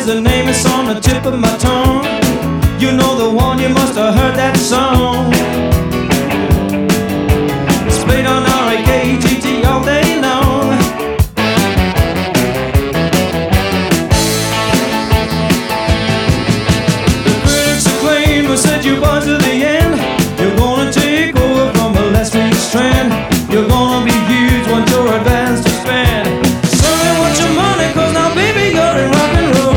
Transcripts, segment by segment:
there's a name that's on the tip of my tongue. You know the one, you must have heard that song. It's played on R-A-K-E-T-T all day long. The critics acclaim and said you buzz to the end. You're gonna take over from a last week's strand. You're gonna be huge once you're advanced to spend. Sorry, want your money, cause now baby you're in rock and roll.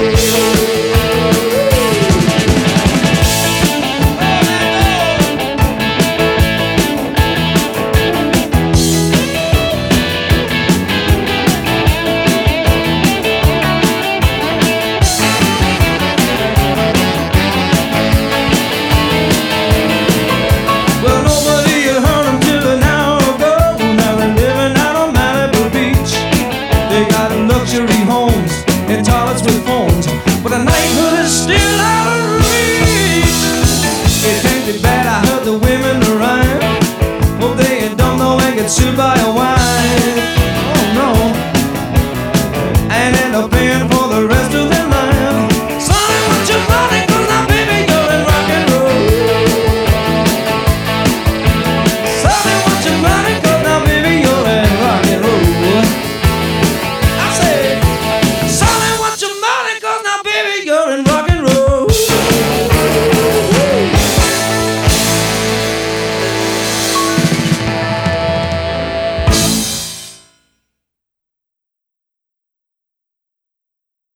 Well, nobody had heard them till an hour ago. Now they're living out on Malibu Beach. They got luxury homes and toilets with phones, but the nighthood is still out of reach. It can't be bad, I heard the women rhyme. Hope they ain't dumb though and get sued by a wife. Oh no. And end up paying for the rest of